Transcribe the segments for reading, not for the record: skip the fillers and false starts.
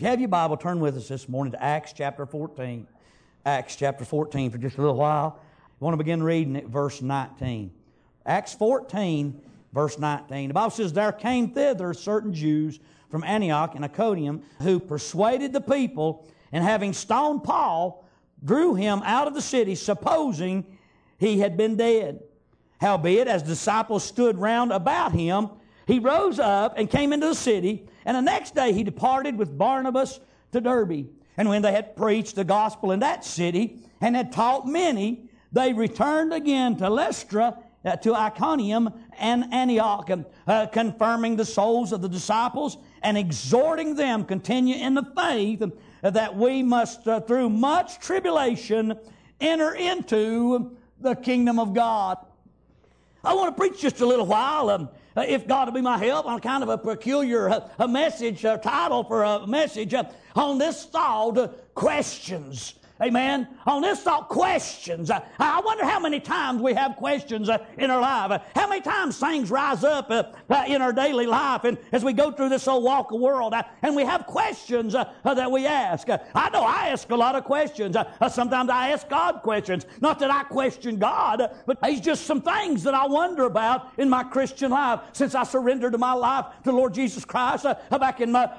you have your Bible, turn with us this morning to Acts chapter 14. Acts chapter 14 for just a little while. I want to begin reading at verse 19. Acts 14, verse 19. The Bible says, there came thither certain Jews from Antioch and Iconium, who persuaded the people, and having stoned Paul, drew him out of the city, supposing he had been dead. Howbeit, as the disciples stood round about him, he rose up and came into the city, and the next day he departed with Barnabas to Derbe. And when they had preached the gospel in that city, and had taught many, they returned again to Lystra, to Iconium and Antioch, confirming the souls of the disciples, and exhorting them continue in the faith, that we must, through much tribulation, enter into the kingdom of God. I want to preach just a little while, if God will be my help, on kind of a peculiar message, title for a message on this thought, questions. Amen. On this thought, questions. I wonder how many times we have questions in our life. How many times things rise up in our daily life, and as we go through this old walk of world, and we have questions that we ask. I know I ask a lot of questions. Sometimes I ask God questions. Not that I question God, but He's just some things that I wonder about in my Christian life since I surrendered my life to the Lord Jesus Christ back in March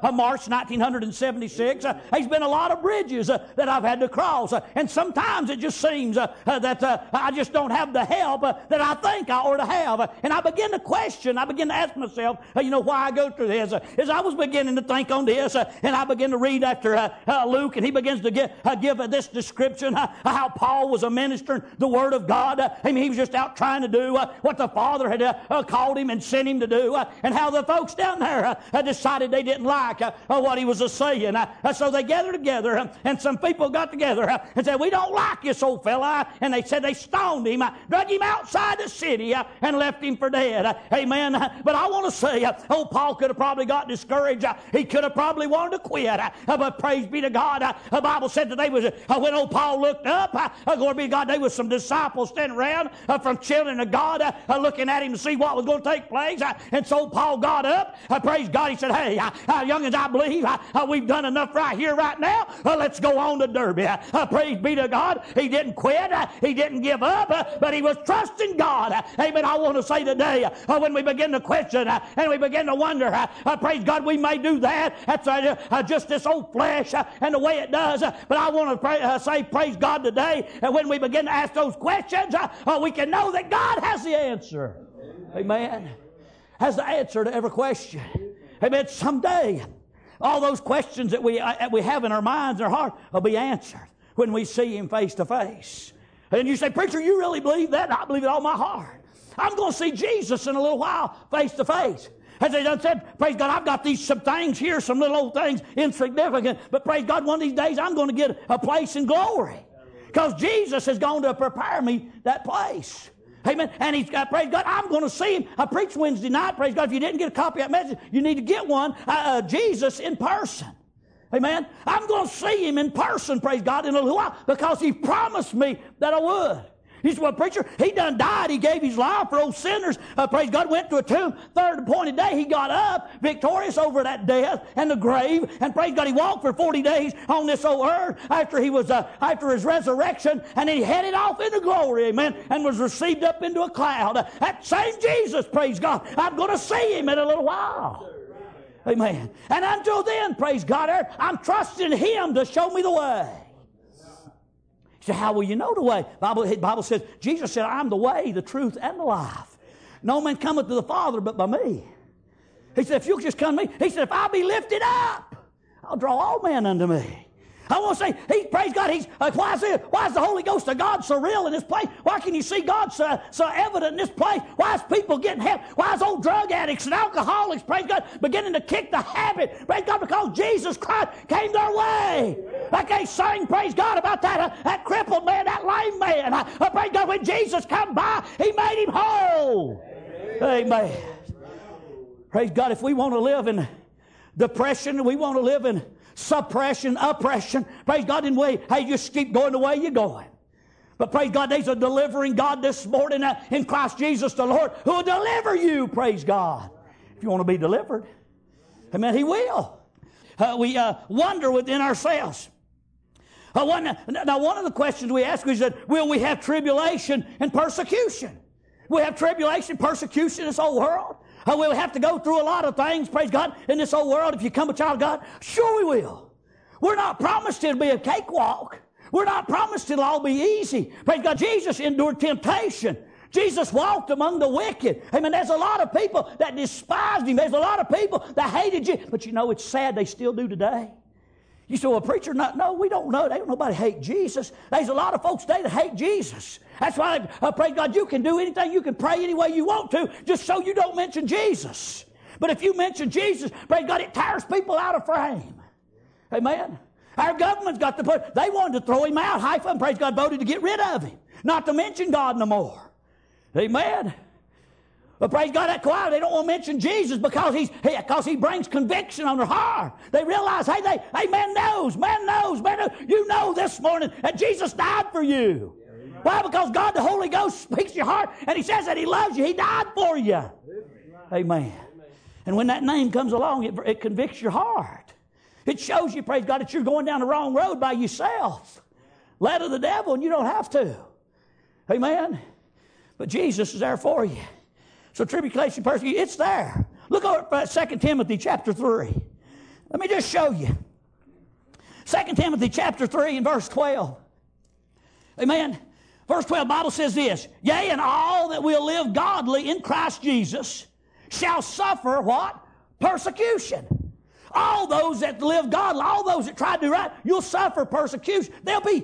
1976. There's been a lot of bridges that I've had to cross. And sometimes it just seems that I just don't have the help that I think I ought to have. And I begin to question, I begin to ask myself, why I go through this. As I was beginning to think on this, and I begin to read after Luke, and he begins to give this description, how Paul was ministering the Word of God. He was just out trying to do what the Father had called him and sent him to do, and how the folks down there decided they didn't like what he was saying. So they gathered together, and some people got together and said, we don't like this old fella. And they said they stoned him, drug him outside the city, and left him for dead. Amen. But I want to say, old Paul could have probably got discouraged. He could have probably wanted to quit. But praise be to God. The Bible said that they was, when old Paul looked up, glory be to God, there was some disciples standing around from children of God, looking at him to see what was going to take place. And so Paul got up. Praise God. He said, hey, young as I believe, we've done enough right here, right now. Let's go on to Derbe. Praise be to God. He didn't quit. He didn't give up, but he was trusting God. Amen. I want to say today, when we begin to question and we begin to wonder, praise God, we may do that. That's just this old flesh and the way it does. But I want to say, praise God today, and when we begin to ask those questions, we can know that God has the answer. Amen. Has the answer to every question. Amen. Someday, all those questions that we have in our minds and our heart will be answered when we see Him face to face. And you say, preacher, you really believe that? I believe it all my heart. I'm going to see Jesus in a little while face to face. As they done said, praise God, I've got some things here, some little old things, insignificant, but praise God, one of these days I'm going to get a place in glory. Because Jesus is going to prepare me that place. Amen. And he's got, praise God, I'm going to see him. I preached Wednesday night, praise God. If you didn't get a copy of that message, you need to get one. Jesus in person. Amen. I'm going to see him in person, praise God, in a little while, because he promised me that I would. He said, well, preacher, he done died. He gave his life for old sinners. Praise God, went to a tomb. Third appointed day, he got up victorious over that death and the grave. And praise God, he walked for 40 days on this old earth after his resurrection. And then he headed off into glory, amen, and was received up into a cloud. That same Jesus, praise God, I'm going to see him in a little while. Amen. And until then, praise God, I'm trusting him to show me the way. You say, how will you know the way? The Bible says, Jesus said, I'm the way, the truth, and the life. No man cometh to the Father but by me. He said, if you'll just come to me. He said, if I be lifted up, I'll draw all men unto me. I want to say, praise God, why is the Holy Ghost of God so real in this place? Why can you see God so evident in this place? Why is people getting help? Why is old drug addicts and alcoholics, praise God, beginning to kick the habit? Praise God, because Jesus Christ came their way. Like they sang, praise God, about that crippled man, that lame man. Praise God, when Jesus come by, he made him whole. Amen. Praise God, if we want to live in depression, we want to live in suppression, oppression, praise God, in way, hey, just keep going the way you're going. But praise God, there's a delivering God this morning in Christ Jesus the Lord who will deliver you, praise God. If you want to be delivered, amen, he will. we wonder within ourselves. Now, one of the questions we ask is that, will we have tribulation and persecution? We have tribulation, persecution in this whole world. We'll have to go through a lot of things, praise God, in this whole world if you become a child of God. Sure we will. We're not promised it'll be a cakewalk. We're not promised it'll all be easy. Praise God, Jesus endured temptation. Jesus walked among the wicked. Amen. There's a lot of people that despised Him. There's a lot of people that hated you. But you know, it's sad they still do today. You say, well, preacher, no, we don't know. Ain't nobody hate Jesus. There's a lot of folks today that hate Jesus. That's why, praise God, you can do anything. You can pray any way you want to, just so you don't mention Jesus. But if you mention Jesus, praise God, it tears people out of frame. Amen. Our government's got to put, they wanted to throw Him out. Half of them, praise God, voted to get rid of Him. Not to mention God no more. Amen. But praise God, that choir, they don't want to mention Jesus because He brings conviction on their heart. They realize, hey, man knows. You know this morning that Jesus died for you. Why? Because God, the Holy Ghost, speaks to your heart, and He says that He loves you. He died for you. Amen. And when that name comes along, it convicts your heart. It shows you, praise God, that you're going down the wrong road by yourself. Led of the devil, and you don't have to. Amen. But Jesus is there for you. So tribulation, persecution, it's there. Look over at 2 Timothy chapter 3. Let me just show you. 2 Timothy chapter 3 and verse 12. Amen. Verse 12, the Bible says this, yea, and all that will live godly in Christ Jesus shall suffer what? Persecution. All those that live godly, all those that try to do right, you'll suffer persecution. There'll be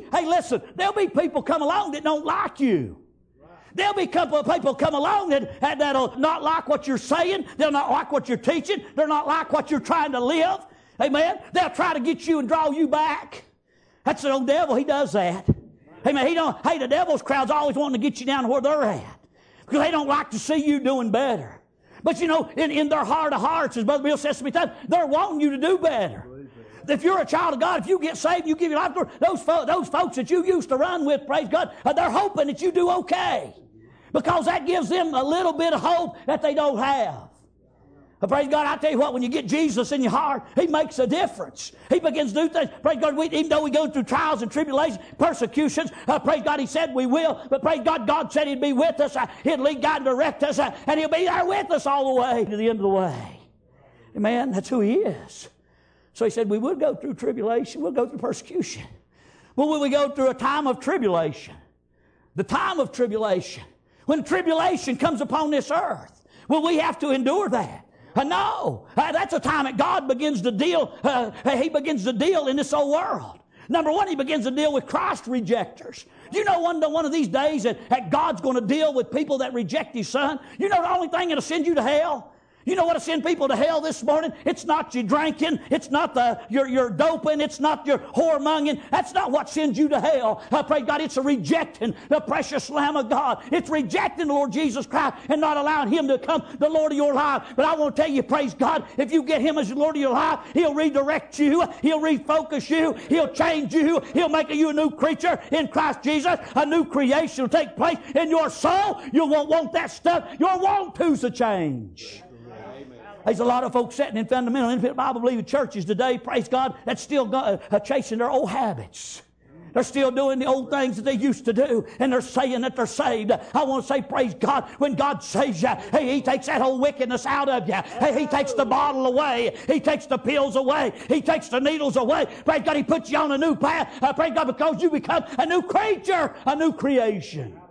people come along that don't like you. There'll be a couple of people come along that'll not like what you're saying. They'll not like what you're teaching. They'll not like what you're trying to live. Amen. They'll try to get you and draw you back. That's the old devil. He does that. Amen. The devil's crowd's always wanting to get you down to where they're at because they don't like to see you doing better. But you know, in their heart of hearts, as Brother Bill says to me, they're wanting you to do better. If you're a child of God, if you get saved, you give your life to those folks that you used to run with, praise God, they're hoping that you do okay. Because that gives them a little bit of hope that they don't have. But praise God, I tell you what, when you get Jesus in your heart, He makes a difference. He begins to do things. Praise God, even though we go through trials and tribulations, persecutions, praise God, He said we will. But praise God, God said He'd be with us. He'd lead, guide, and direct us. And He'll be there with us all the way to the end of the way. Amen. That's who He is. So He said we would go through tribulation. We'll go through persecution. Well, will we go through a time of tribulation? The time of tribulation. When tribulation comes upon this earth, will we have to endure that? No. That's a time that God begins to deal. He begins to deal in this whole world. Number one, He begins to deal with Christ rejectors. Do you know one of these days that God's going to deal with people that reject His Son? You know the only thing that'll send you to hell? You know what'll send people to hell this morning? It's not your drinking. It's not your doping. It's not your whoremongering. That's not what sends you to hell. I pray God, it's a rejecting the precious Lamb of God. It's rejecting the Lord Jesus Christ and not allowing Him to become the Lord of your life. But I want to tell you, praise God, if you get Him as the Lord of your life, He'll redirect you. He'll refocus you. He'll change you. He'll make you a new creature in Christ Jesus. A new creation will take place in your soul. You won't want that stuff. Your want to's a change. There's a lot of folks sitting in fundamental independent Bible-believing churches today, praise God, that's still chasing their old habits. They're still doing the old things that they used to do, and they're saying that they're saved. I want to say, praise God, when God saves you, hey, He takes that whole wickedness out of you. Hey, He takes the bottle away. He takes the pills away. He takes the needles away. Praise God, He puts you on a new path. Praise God, because you become a new creature, a new creation.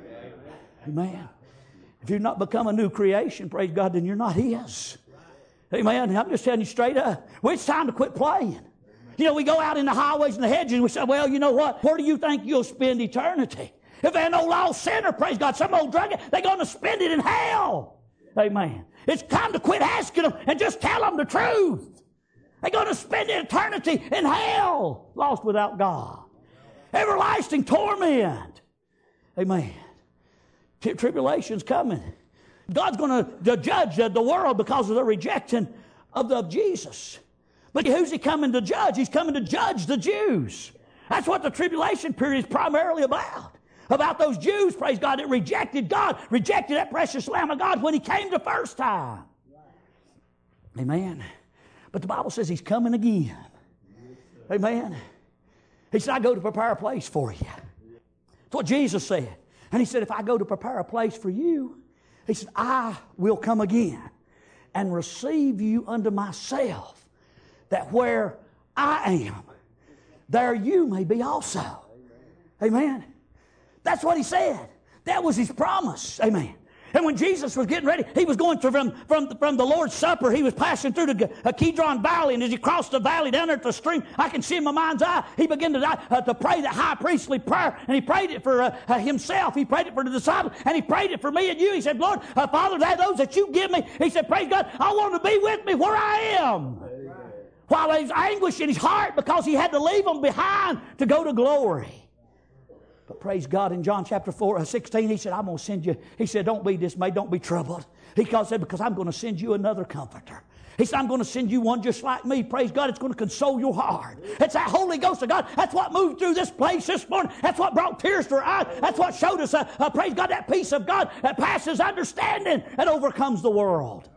Amen. If you've not become a new creation, praise God, then you're not His. Amen. I'm just telling you straight up. Well, it's time to quit playing. You know, we go out in the highways and the hedges and we say, well, you know what? Where do you think you'll spend eternity? If they're no lost sinner, praise God, some old druggie, they're going to spend it in hell. Amen. It's time to quit asking them and just tell them the truth. They're going to spend eternity in hell, lost without God. Everlasting torment. Amen. Tribulation's coming. God's going to judge the world because of the rejection of Jesus. But who's He coming to judge? He's coming to judge the Jews. That's what the tribulation period is primarily about. About those Jews, praise God, that rejected God, rejected that precious Lamb of God when He came the first time. Amen. But the Bible says He's coming again. Amen. He said, I go to prepare a place for you. That's what Jesus said. And He said, if I go to prepare a place for you, He said, I will come again and receive you unto myself, that where I am, there you may be also. Amen. That's what He said. That was His promise. Amen. And when Jesus was getting ready, He was going through from the Lord's Supper. He was passing through the Kidron Valley, and as He crossed the valley down there at the stream, I can see in my mind's eye, He began to pray the high priestly prayer, and He prayed it for Himself. He prayed it for the disciples, and He prayed it for me and you. He said, Lord, Father, those that you give me, He said, praise God, I want to be with me where I am. Amen. While He was anguished in His heart because He had to leave them behind to go to glory. But praise God, in John chapter 16, He said, I'm going to send you. He said, don't be dismayed, don't be troubled. He said, because I'm going to send you another comforter. He said, I'm going to send you one just like me. Praise God, it's going to console your heart. It's that Holy Ghost of God. That's what moved through this place this morning. That's what brought tears to our eyes. That's what showed us, praise God, that peace of God that passes understanding and overcomes the world.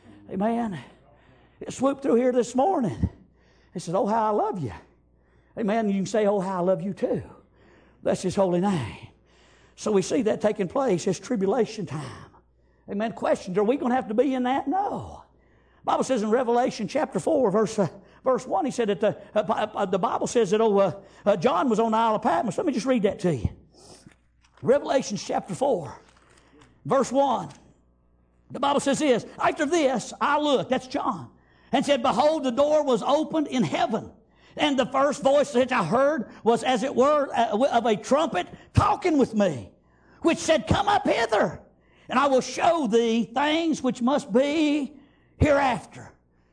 Amen. It swooped through here this morning. He said, oh, how I love you. Amen. You can say, oh, how I love you too. That's His holy name. So we see that taking place. It's tribulation time. Amen. Questions, are we going to have to be in that? No. The Bible says in Revelation chapter 4, verse 1, He said that the Bible says that John was on the Isle of Patmos. Let me just read that to you. Revelation chapter 4, verse 1. The Bible says this, after this I looked, that's John, and said, behold, the door was opened in heaven. And the first voice which I heard was as it were of a trumpet talking with me, which said, come up hither, and I will show thee things which must be hereafter.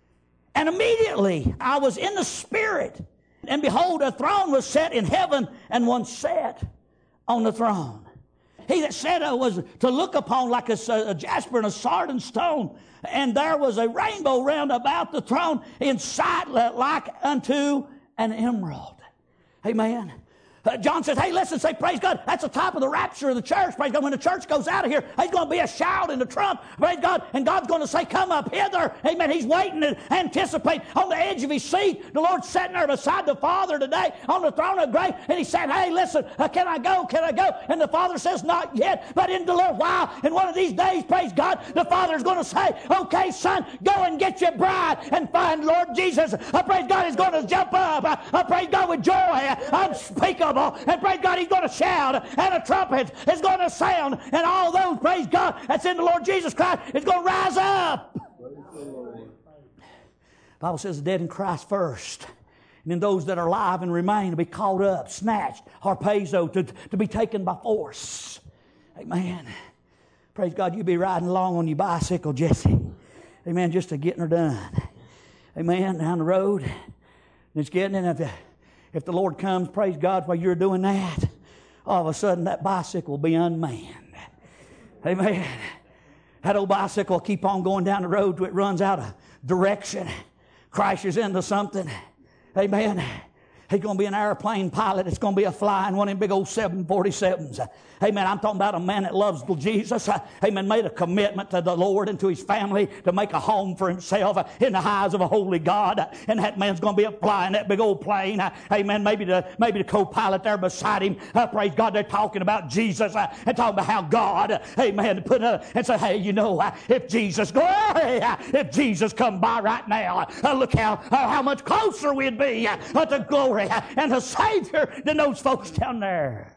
And immediately I was in the Spirit, and behold, a throne was set in heaven, and one sat on the throne. He that sat was to look upon like a jasper and a sardine stone, and there was a rainbow round about the throne in sight like unto an emerald. Amen. John says, hey, listen, say, praise God, that's the type of the rapture of the church. Praise God, when the church goes out of here, there's going to be a shout and a trump. Praise God, and God's going to say, come up hither. Amen. He's waiting and anticipate on the edge of His seat. The Lord's sitting there beside the Father today on the throne of grace, and He's saying, hey, listen, can I go? Can I go? And the Father says, not yet, but in a little while, in one of these days, praise God, the Father's going to say, okay, son, go and get your bride and find Lord Jesus. Praise God, He's going to jump up. Praise God, with joy unspeakable. And praise God, He's going to shout, and a trumpet is going to sound, and all those, praise God, that's in the Lord Jesus Christ is going to rise up. The Bible says the dead in Christ first, and then those that are alive and remain to be caught up, snatched, harpazo, to be taken by force. Amen. Praise God, you be riding along on your bicycle, Jesse. Amen, just to getting her done. Amen, down the road. And it's getting in. If the Lord comes, praise God, while you're doing that, all of a sudden that bicycle will be unmanned. Amen. That old bicycle will keep on going down the road till it runs out of direction, crashes into something. Amen. He's going to be an airplane pilot. It's going to be a flying one of them big old 747s. Amen. I'm talking about a man that loves Jesus. Amen. Made a commitment to the Lord and to his family to make a home for himself in the eyes of a holy God. And that man's going to be flying that big old plane. Amen. Maybe the co-pilot there beside him. Praise God. They're talking about Jesus and talking about how God, amen, put and say, hey, you know, if Jesus come by right now, look how much closer we'd be to glory and a Savior than those folks down there.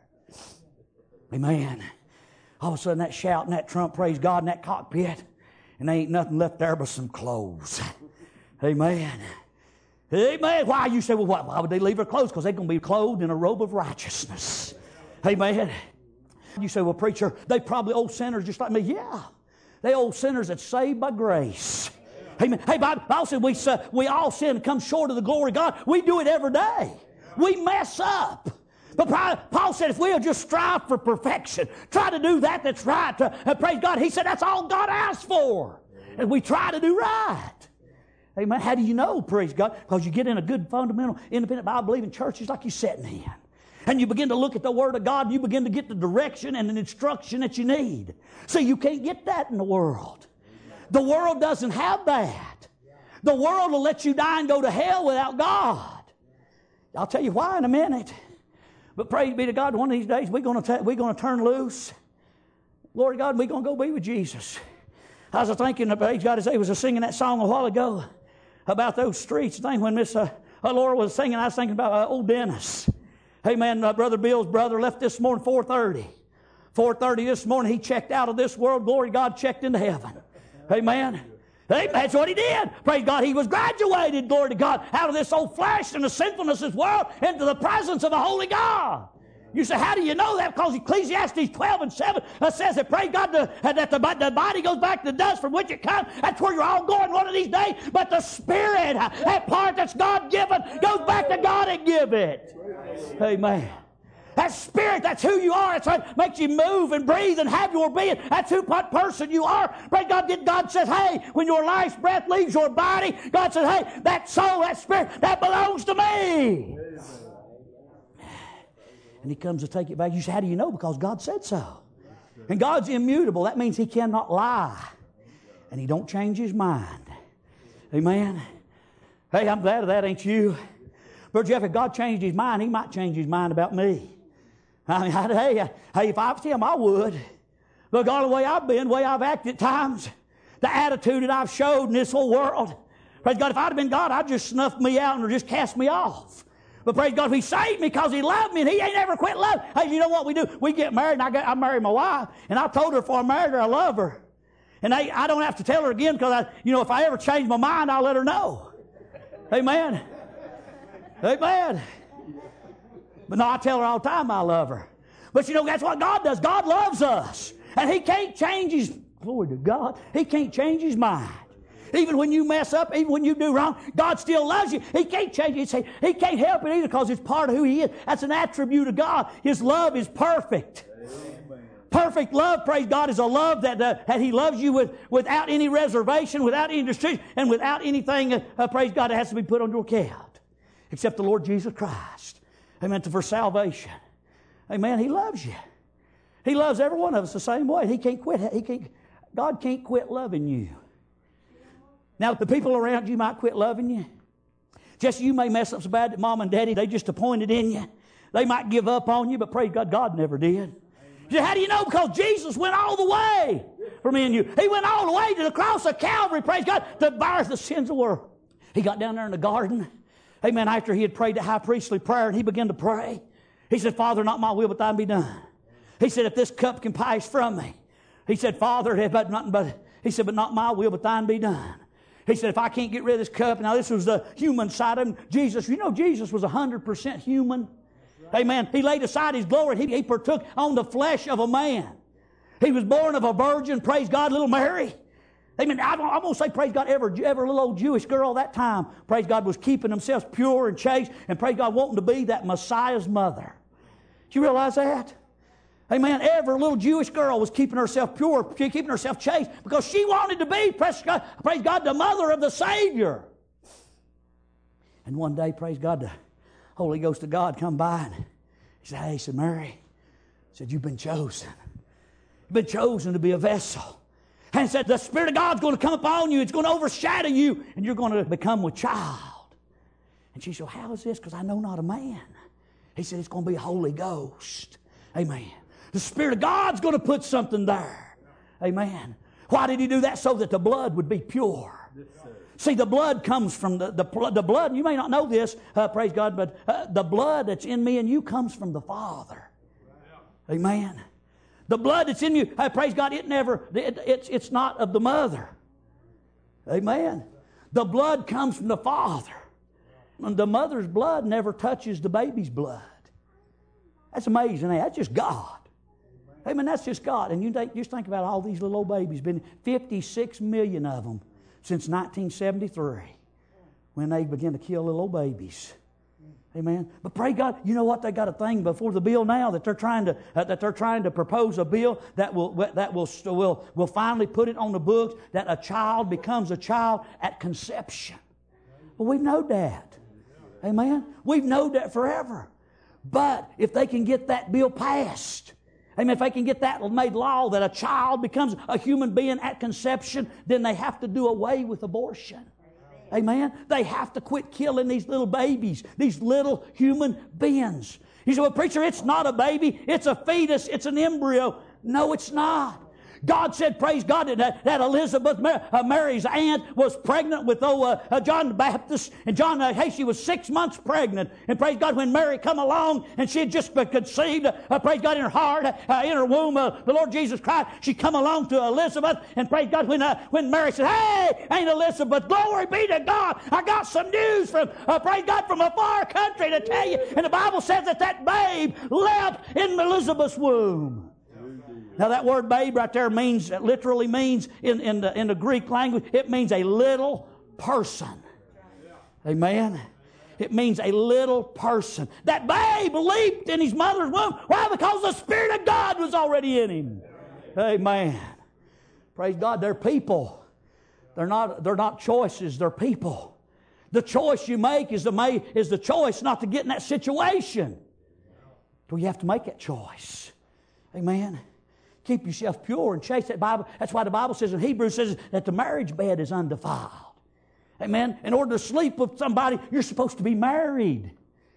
Amen. All of a sudden that shout and that trump, praise God, in that cockpit, and there ain't nothing left there but some clothes. Amen. Amen. Why? You say, well, why would they leave their clothes? Because they're going to be clothed in a robe of righteousness. Amen. You say, well, preacher, they probably old sinners just like me. Yeah. They old sinners that's saved by grace. Amen. Hey, Bible says we all sin and come short of the glory of God. We do it every day. We mess up. But Paul said if we'll just strive for perfection, try to do that's right, praise God, he said that's all God asks for. And we try to do right. Amen. How do you know, praise God? Because you get in a good, fundamental, independent, Bible-believing churches like you're sitting in. And you begin to look at the Word of God, and you begin to get the direction and the instruction that you need. So you can't get that in the world. The world doesn't have that. The world will let you die and go to hell without God. I'll tell you why in a minute. But praise be to God, one of these days we're going to turn loose. Lord God, we're going to go be with Jesus. I was thinking, praise God, as they was singing that song a while ago about those streets. I think when Miss Laura was singing, I was thinking about old Dennis. Hey man, Brother Bill's brother left this morning 4:30. 4:30 this morning, he checked out of this world. Glory to God, checked into heaven. Amen. Hey, that's what he did. Praise God, he was graduated, glory to God, out of this old flesh and the sinfulness of this world into the presence of the Holy God. You say, how do you know that? Because Ecclesiastes 12:7 says that, praise God, that the body goes back to the dust from which it comes. That's where you're all going one of these days. But the spirit, that part that's God-given, goes back to God and give it. Amen. That spirit, that's who you are. That's what makes you move and breathe and have your being. That's what person you are. Praise God. God says, hey, when your life's breath leaves your body, God says, hey, that soul, that spirit, that belongs to me. And he comes to take it back. You say, how do you know? Because God said so. And God's immutable. That means he cannot lie. And he don't change his mind. Amen. Hey, I'm glad of that, ain't you? Brother Jeff, if God changed his mind, he might change his mind about me. I mean, hey, if I was him, I would. Look, all the way I've been, the way I've acted at times, the attitude that I've showed in this whole world. Praise God, if I'd have been God, I'd just snuff me out and just cast me off. But praise God, he saved me because he loved me and he ain't ever quit loving. Hey, you know what we do? We get married and I married my wife and I told her before I married her I love her. And I don't have to tell her again because if I ever change my mind, I'll let her know. Amen. Amen. But no, I tell her all the time I love her. But that's what God does. God loves us. And he can't change his, glory to God, he can't change his mind. Even when you mess up, even when you do wrong, God still loves you. He can't change it. He can't help it either because it's part of who he is. That's an attribute of God. His love is perfect. Amen. Perfect love, praise God, is a love that he loves you without any reservation, without any restriction, and without anything, praise God, that has to be put on your account. Except the Lord Jesus Christ. Amen. For salvation. Amen. He loves you. He loves every one of us the same way. He can't quit. God can't quit loving you. Now, the people around you might quit loving you. Just you may mess up so bad that mom and daddy, they just appointed in you. They might give up on you, but praise God, God never did. You say, how do you know? Because Jesus went all the way for me and you. He went all the way to the cross of Calvary, praise God, to bear the sins of the world. He got down there in the garden. Amen. After he had prayed the high priestly prayer and he began to pray. He said, Father, not my will, but thine be done. He said, if this cup can pass from me. He said, Father, but not my will, but thine be done. He said, if I can't get rid of this cup. Now, this was the human side of him. Jesus was 100% human. Amen. He laid aside his glory. He partook on the flesh of a man. He was born of a virgin. Praise God, little Mary. Amen. I'm going to say, praise God, every little old Jewish girl that time, praise God, was keeping themselves pure and chaste, and praise God, wanting to be that Messiah's mother. Do you realize that? Amen. Every little Jewish girl was keeping herself pure, keeping herself chaste, because she wanted to be, praise God, the mother of the Savior. And one day, praise God, the Holy Ghost of God come by, and he said, hey, said Mary, he said, you've been chosen. You've been chosen to be a vessel. And said, the Spirit of God's going to come upon you. It's going to overshadow you. And you're going to become a child. And she said, well, how is this? Because I know not a man. He said, it's going to be a Holy Ghost. Amen. The Spirit of God's going to put something there. Amen. Why did he do that? So that the blood would be pure. See, the blood comes from the blood. You may not know this, praise God, but the blood that's in me and you comes from the Father. Amen. The blood that's in you, praise God, it's not of the mother. Amen. The blood comes from the Father. And the mother's blood never touches the baby's blood. That's amazing. That's just God. Amen. That's just God. And just think about all these little old babies. Been 56 million of them since 1973 when they began to kill little old babies. Amen. But pray God, you know what? They got a thing before the bill now that they're trying to propose a bill that will finally put it on the books that a child becomes a child at conception. Well, we've known that. Amen. We've known that forever. But if they can get that bill passed, amen, if they can get that made law that a child becomes a human being at conception, then they have to do away with abortion. Amen. They have to quit killing these little babies, these little human beings. You say, well, preacher, it's not a baby. It's a fetus. It's an embryo. No, it's not. God said, praise God, that Elizabeth, Mary's aunt, was pregnant with John the Baptist. And she was 6 months pregnant. And praise God, when Mary come along and she had just been conceived, praise God, in her heart, in her womb, the Lord Jesus Christ, she come along to Elizabeth. And praise God, when Mary said, hey, Aunt Elizabeth, glory be to God. I got some news from, praise God, from a far country to tell you. And the Bible says that babe leapt in Elizabeth's womb. Now that word babe right there literally means, in the Greek language, it means a little person. Amen? It means a little person. That babe leaped in his mother's womb. Why? Because the Spirit of God was already in him. Amen. Praise God. They're people. They're not choices. They're people. The choice you make is the choice not to get in that situation. So you have to make that choice. Amen. Keep yourself pure and chase that Bible. That's why the Bible says in Hebrews says that the marriage bed is undefiled. Amen. In order to sleep with somebody, you're supposed to be married.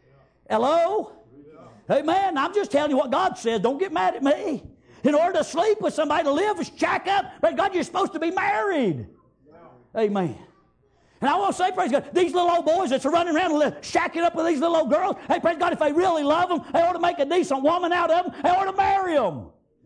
Hello? Amen. I'm just telling you what God says. Don't get mad at me. In order to sleep with somebody, to live, shack up, praise God, you're supposed to be married. Amen. And I want to say, praise God, these little old boys that's running around shacking up with these little old girls, hey, praise God, if they really love them, they ought to make a decent woman out of them. They ought to marry them.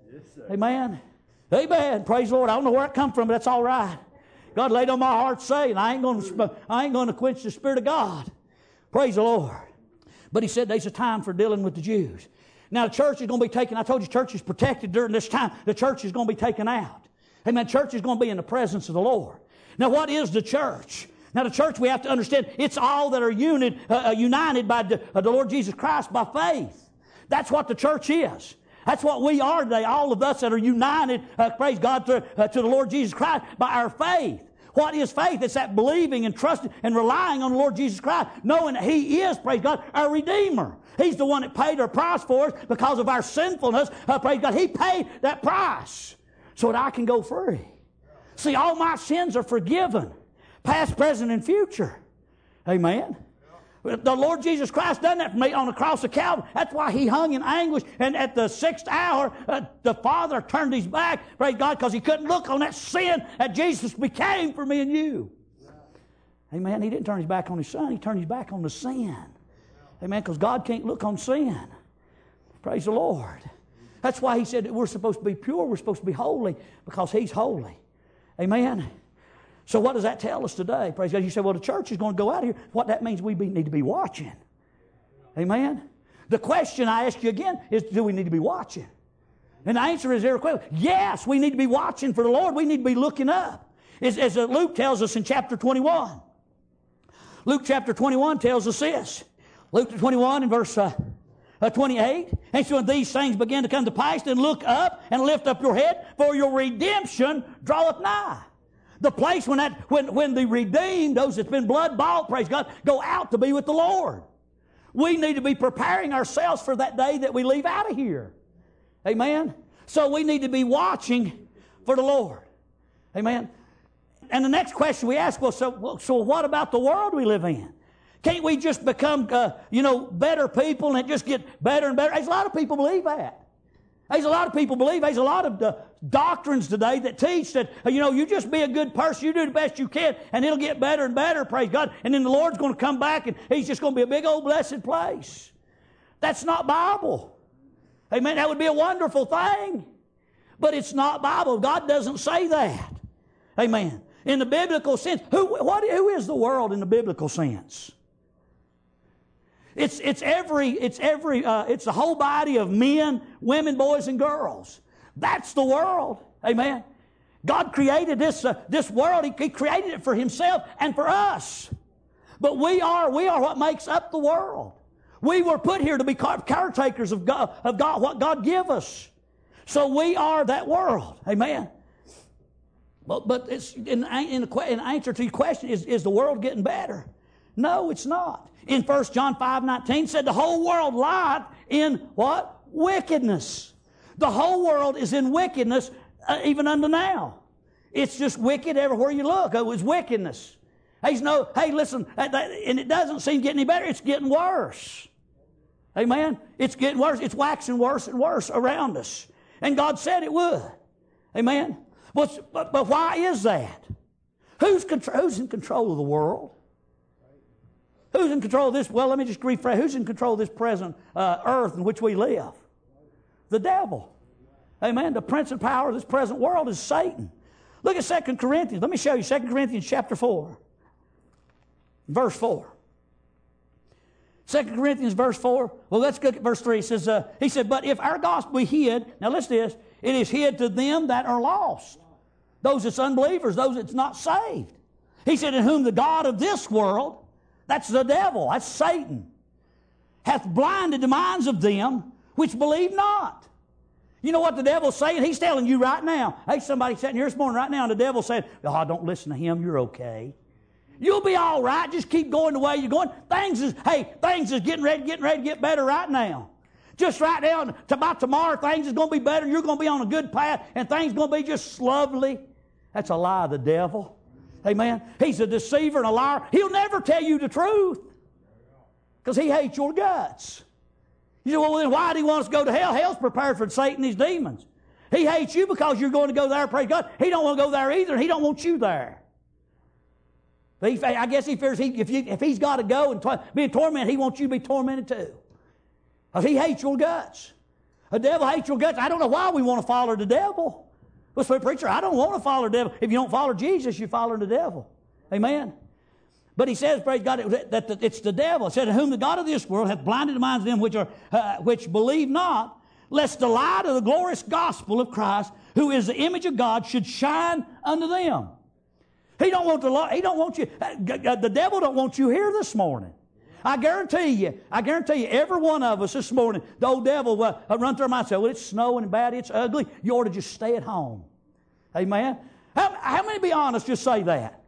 Amen. Amen. Praise the Lord. I don't know where it come from, but that's all right. God laid on my heart saying, I ain't going to quench the Spirit of God. Praise the Lord. But He said there's a time for dealing with the Jews. Now the church is going to be taken. I told you church is protected during this time. The church is going to be taken out. Amen. Church is going to be in the presence of the Lord. Now what is the church? Now the church, we have to understand, it's all that are united by the Lord Jesus Christ by faith. That's what the church is. That's what we are today, all of us that are united, praise God, to the Lord Jesus Christ by our faith. What is faith? It's that believing and trusting and relying on the Lord Jesus Christ, knowing that He is, praise God, our Redeemer. He's the one that paid our price for us because of our sinfulness. Praise God, He paid that price so that I can go free. See, all my sins are forgiven, past, present, and future. Amen. The Lord Jesus Christ done that for me on the cross of Calvary. That's why He hung in anguish. And at the 6th hour, the Father turned His back, praise God, because He couldn't look on that sin that Jesus became for me and you. Amen. He didn't turn His back on His Son. He turned His back on the sin. Amen. Because God can't look on sin. Praise the Lord. That's why He said that we're supposed to be pure. We're supposed to be holy because He's holy. Amen. So what does that tell us today? Praise God. You say, well, the church is going to go out of here. What that means, we need to be watching. Amen? The question I ask you again is, do we need to be watching? And the answer is irrequivocable. Yes, we need to be watching for the Lord. We need to be looking up. As Luke tells us in chapter 21. Luke chapter 21 tells us this. Luke 21 in verse 28. And so when these things begin to come to pass, then look up and lift up your head, for your redemption draweth nigh. The place when the redeemed, those that's been blood bought, praise God, go out to be with the Lord. We need to be preparing ourselves for that day that we leave out of here. Amen? So we need to be watching for the Lord. Amen? And the next question we ask, so what about the world we live in? Can't we just become, better people and just get better and better? There's a lot of people believe that. There's a lot of people believe. There's a lot of doctrines today that teach that, you just be a good person, you do the best you can, and it'll get better and better, praise God. And then the Lord's going to come back and He's just going to be a big old blessed place. That's not Bible. Amen. That would be a wonderful thing. But it's not Bible. God doesn't say that. Amen. In the biblical sense, who is the world in the biblical sense? It's the whole body of men, women, boys, and girls. That's the world. Amen. God created this world. He created it for Himself and for us. But we are what makes up the world. We were put here to be caretakers of God, what God give us. So we are that world. Amen. But it's in answer to your question, is the world getting better? No, it's not. In 1 John 5:19 said the whole world lieth in what? Wickedness. The whole world is in wickedness even unto now. It's just wicked everywhere you look. It was wickedness. Hey, listen, and it doesn't seem to get any better. It's getting worse. Amen? It's getting worse. It's waxing worse and worse around us. And God said it would. Amen? But why is that? Who's in control of the world? Who's in control of this? Well, let me just rephrase. Who's in control of this present earth in which we live? The devil. Amen? The prince and power of this present world is Satan. Look at 2 Corinthians. Let me show you 2 Corinthians chapter 4. Verse 4. 2 Corinthians verse 4. Well, let's look at verse 3. It says, he said, but if our gospel be hid, now listen to this, it is hid to them that are lost. Those that's unbelievers, those that's not saved. He said, in whom the God of this world, that's the devil, that's Satan, hath blinded the minds of them which believe not. You know what the devil's saying? He's telling you right now. Hey, somebody sitting here this morning right now, and the devil's saying, oh, don't listen to him, you're okay. You'll be all right. Just keep going the way you're going. Things is getting ready to get better right now. Just right now, to about tomorrow, things is going to be better. You're going to be on a good path, and things going to be just lovely. That's a lie of the devil. Amen. He's a deceiver and a liar. He'll never tell you the truth because he hates your guts. You say, well, then why do he want us to go to hell? Hell's prepared for Satan and his demons. He hates you because you're going to go there, praise God. He don't want to go there either, and he don't want you there. I guess he fears if he's got to go and be tormented, he wants you to be tormented too. Because he hates your guts. The devil hates your guts. I don't know why we want to follow the devil. Well, preacher, I don't want to follow the devil. If you don't follow Jesus, you follow the devil. Amen. But he says, praise God, that it's the devil. It said, whom the God of this world hath blinded the minds of them which believe not, lest the light of the glorious gospel of Christ, who is the image of God, should shine unto them. He don't want you. The devil don't want you here this morning. I guarantee you, every one of us this morning, the old devil will run through our mind and say, well, it's snowing and bad, it's ugly. You ought to just stay at home. Amen? How many, be honest, just say that?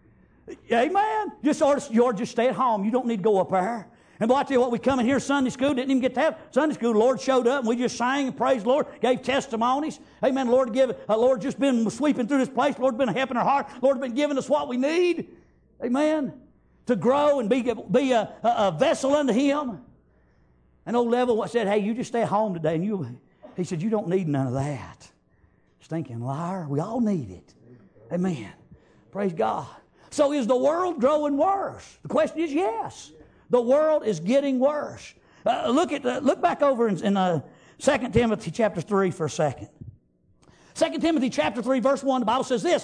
Amen? You ought to just stay at home. You don't need to go up there. And boy, I tell you what, we come in here Sunday school, didn't even get to have Sunday school. The Lord showed up and we just sang and praised the Lord, gave testimonies. Amen. Lord just been sweeping through this place. Lord been helping our heart. Lord been giving us what we need. Amen. To grow and be a vessel unto Him. And old devil said, hey, you just stay at home today. And he said, you don't need none of that. Stinking liar. We all need it. Amen. Praise God. So is the world growing worse? The question is yes. The world is getting worse. Look back over in 2 Timothy chapter 3 for a second. 2 Timothy chapter 3 verse 1, the Bible says this,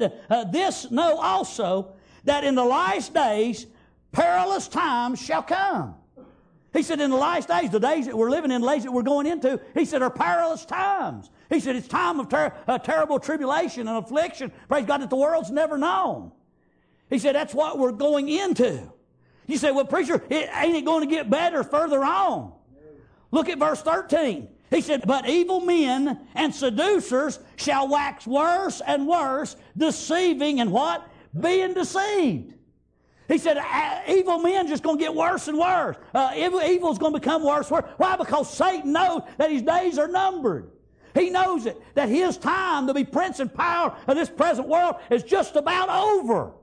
this know also that in the last days perilous times shall come. He said in the last days, the days that we're living in, the days that we're going into, he said are perilous times. He said it's time of terrible tribulation and affliction, praise God, that the world's never known. He said that's what we're going into. You say, well, preacher, ain't it going to get better further on? Look at verse 13. He said, but evil men and seducers shall wax worse and worse, deceiving and what? Being deceived. He said, evil men just going to get worse and worse. Evil's going to become worse and worse. Why? Because Satan knows that his days are numbered. He knows it, that his time to be prince and power of this present world is just about over.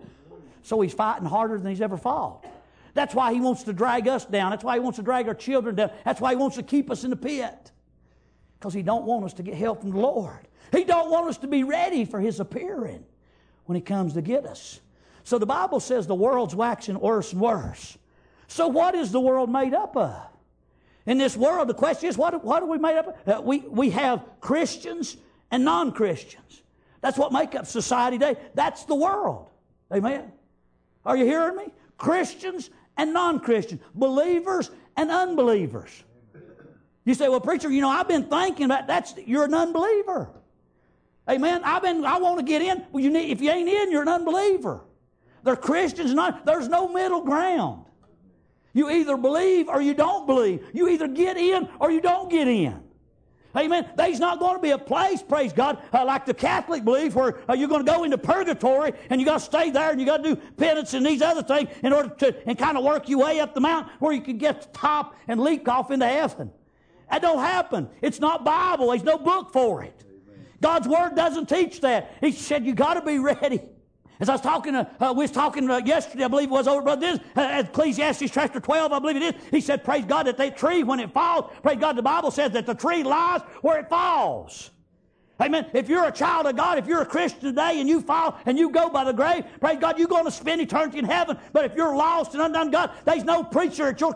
So he's fighting harder than he's ever fought. That's why he wants to drag us down. That's why he wants to drag our children down. That's why he wants to keep us in the pit. Because he don't want us to get help from the Lord. He don't want us to be ready for his appearing when he comes to get us. So the Bible says the world's waxing worse and worse. So what is the world made up of? In this world, the question is, what are we made up of? We have Christians and non-Christians. That's what make up society today. That's the world. Amen? Are you hearing me? Christians and non-Christians. Believers and unbelievers. You say, well, preacher, I've been thinking about you're an unbeliever. Amen? I want to get in. Well, if you ain't in, you're an unbeliever. They're Christians and there's no middle ground. You either believe or you don't believe. You either get in or you don't get in. Amen. There's not going to be a place, praise God, like the Catholic belief where you're going to go into purgatory and you got to stay there and you got to do penance and these other things in order to and kind of work your way up the mountain where you can get to the top and leap off into heaven. That don't happen. It's not Bible. There's no book for it. God's Word doesn't teach that. He said you got to be ready. As I was talking, we was talking yesterday, I believe it was over, Brother Ecclesiastes chapter 12, I believe it is. He said, praise God, that tree, when it falls, praise God, the Bible says that the tree lies where it falls. Amen. If you're a child of God, if you're a Christian today and you fall and you go by the grave, praise God, you're going to spend eternity in heaven. But if you're lost and undone God, there's no preacher at your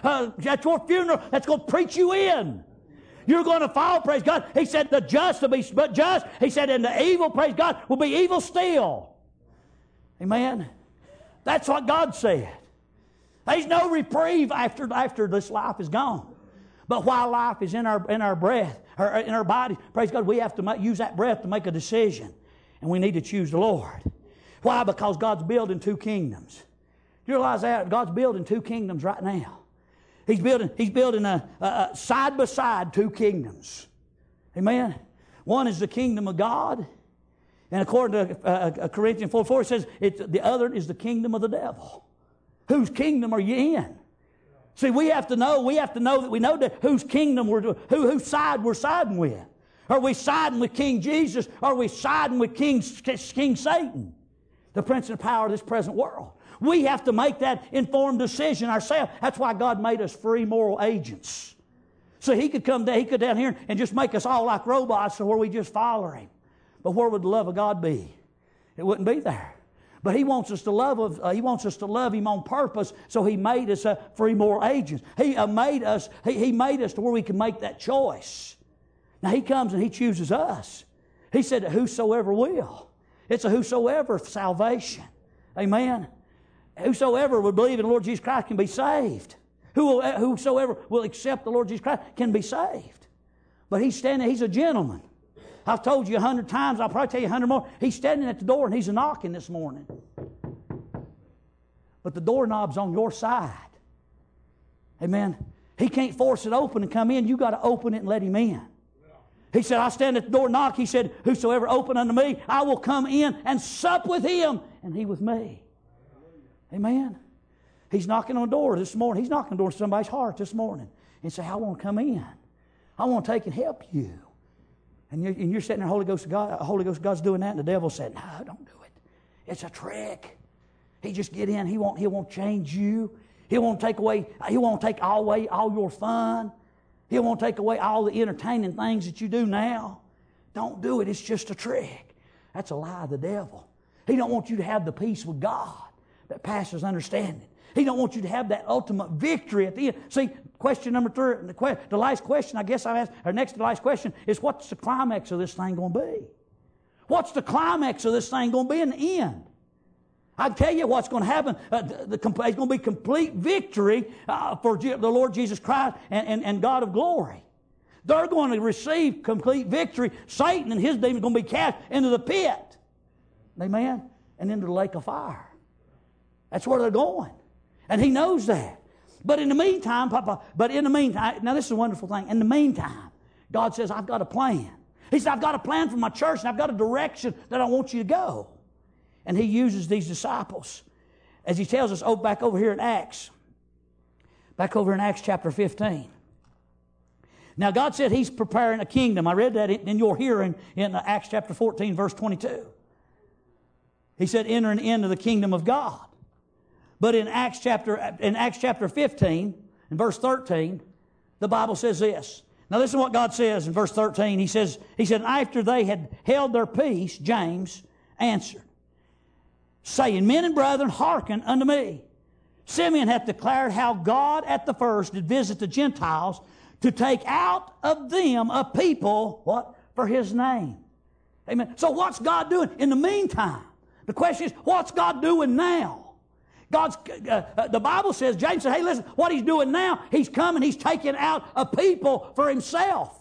funeral that's going to preach you in. You're going to fall, praise God. He said the just will be but just. He said, and the evil, praise God, will be evil still. Amen. That's what God said. There's no reprieve after this life is gone. But while life is in our breath, or in our body, praise God, we have to use that breath to make a decision. And we need to choose the Lord. Why? Because God's building two kingdoms. Do you realize that? God's building two kingdoms right now. He's building a side by side two kingdoms. Amen. One is the kingdom of God. And according to Corinthians 4:4, it says the other is the kingdom of the devil. Whose kingdom are you in? See, we have to know that we know that whose kingdom whose side we're siding with. Are we siding with King Jesus? Or are we siding with King Satan, the prince and power of this present world? We have to make that informed decision ourselves. That's why God made us free moral agents. So He could come down here and just make us all like robots, so where we just follow Him. But where would the love of God be? It wouldn't be there. But He wants us to love Him on purpose, so He made us free moral agents. He made us to where we can make that choice. Now He comes and He chooses us. He said that whosoever will. It's a whosoever salvation. Amen. Whosoever would believe in the Lord Jesus Christ can be saved. Whosoever will accept the Lord Jesus Christ can be saved. But He's a gentleman. I've told you 100 times, I'll probably tell you 100 more. He's standing at the door and He's knocking this morning. But the doorknob's on your side. Amen. He can't force it open and come in. You got to open it and let Him in. He said, I stand at the door and knock. He said, whosoever open unto me, I will come in and sup with him and he with me. Amen. He's knocking on the door this morning. He's knocking on the door of somebody's heart this morning and say, I want to come in. I want to take and help you. And you're sitting there, Holy Ghost of God's doing that, and the devil said, no, don't do it. It's a trick. He just get in. He won't change you. He won't take away all your fun. He won't take away all the entertaining things that you do now. Don't do it. It's just a trick. That's a lie of the devil. He don't want you to have the peace with God that passes understanding. He don't want you to have that ultimate victory at the end. See, question number 3, the last question I guess I asked, or next to the last question, is what's the climax of this thing going to be? What's the climax of this thing going to be in the end? I tell you what's going to happen. It's going to be complete victory for the Lord Jesus Christ and God of glory. They're going to receive complete victory. Satan and his demons are going to be cast into the pit. Amen? And into the lake of fire. That's where they're going. And He knows that. But in the meantime, now this is a wonderful thing. In the meantime, God says, I've got a plan. He said, I've got a plan for my church, and I've got a direction that I want you to go. And He uses these disciples. As He tells us back over here in Acts. Back over in Acts chapter 15. Now God said He's preparing a kingdom. I read that in your hearing in Acts chapter 14, verse 22. He said, entering into the kingdom of God. But in Acts chapter 15, in verse 13, the Bible says this. Now listen to what God says in verse 13. He said, after they had held their peace, James answered, saying, men and brethren, hearken unto me. Simeon hath declared how God at the first did visit the Gentiles to take out of them a people, what? For His name. Amen. So what's God doing in the meantime? The question is, what's God doing now? The Bible says, James said, hey, listen, what He's doing now, He's coming, He's taking out a people for Himself.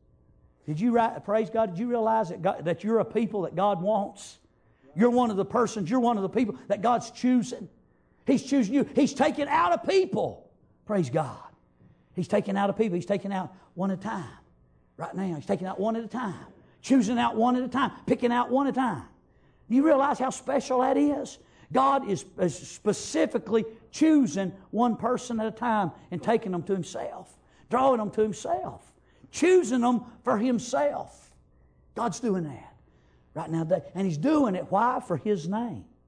Praise God, did you realize that you're a people that God wants? You're one of the people that God's choosing. He's choosing you. He's taking out a people. Praise God. He's taking out a people. He's taking out one at a time. Right now, He's taking out one at a time. Choosing out one at a time. Picking out one at a time. Do you realize how special that is? God is specifically choosing one person at a time and taking them to Himself. Drawing them to Himself. Choosing them for Himself. God's doing that right now. And He's doing it. Why? For His name.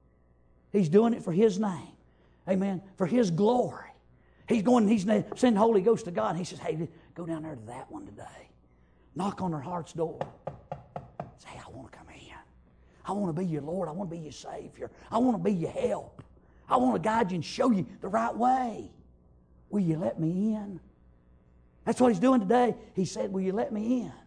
He's doing it for His name. Amen. For His glory. He's sending the Holy Ghost to God. And He says, hey, go down there to that one today. Knock on her heart's door. Say, hey, I want to come in. I want to be your Lord. I want to be your Savior. I want to be your help. I want to guide you and show you the right way. Will you let me in? That's what He's doing today. He said, will you let me in?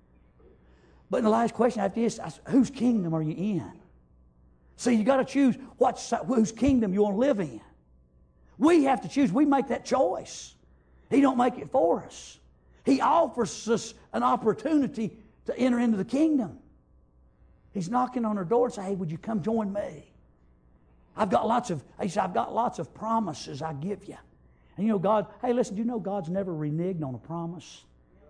But in the last question after this, whose kingdom are you in? See, you got to choose whose kingdom you want to live in. We have to choose. We make that choice. He don't make it for us. He offers us an opportunity to enter into the kingdom. He's knocking on our door and saying, hey, would you come join me? He said, I've got lots of promises I give you. And you know, God, hey, listen, do you know God's never reneged on a promise?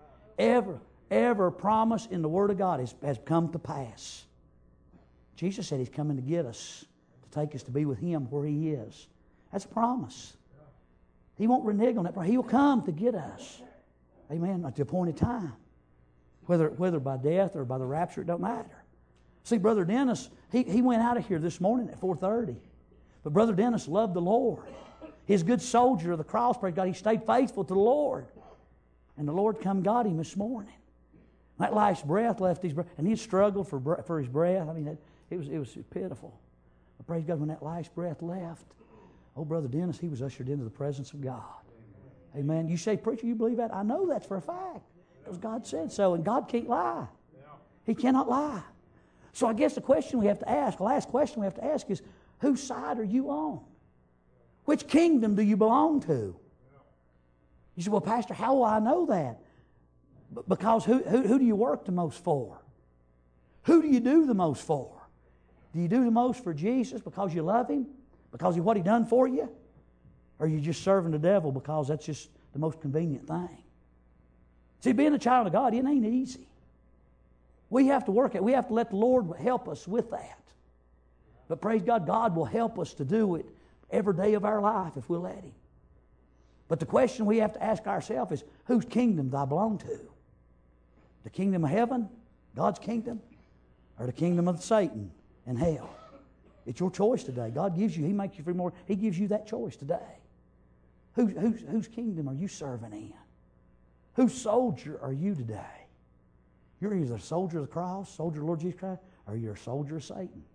Every promise in the Word of God has come to pass. Jesus said He's coming to get us, to take us to be with Him where He is. That's a promise. He won't renege on that. He'll come to get us. Amen. At the appointed time. Whether by death or by the rapture, it don't matter. See, Brother Dennis, he went out of here this morning at 4:30. But Brother Dennis loved the Lord. His good soldier of the cross, praise God, he stayed faithful to the Lord. And the Lord come got him this morning. That last breath left his breath, and he struggled for his breath. I mean, it was pitiful. But praise God, when that last breath left, oh, Brother Dennis, he was ushered into the presence of God. Amen. You say, preacher, you believe that? I know that's for a fact. Because God said so, and God can't lie. He cannot lie. So I guess the last question we have to ask is, whose side are you on? Which kingdom do you belong to? You say, well, Pastor, how will I know that? Because who do you work the most for? Who do you do the most for? Do you do the most for Jesus because you love Him? Because of what He done for you? Or are you just serving the devil because that's just the most convenient thing? See, being a child of God, it ain't easy. We have to work it. We have to let the Lord help us with that. But praise God, God will help us to do it every day of our life if we'll let Him. But the question we have to ask ourselves is, whose kingdom do I belong to? The kingdom of heaven, God's kingdom, or the kingdom of Satan and hell? It's your choice today. God gives you, He makes you free more. He gives you that choice today. Whose kingdom are you serving in? Whose soldier are you today? You're either a soldier of the cross, soldier of the Lord Jesus Christ, or you're a soldier of Satan.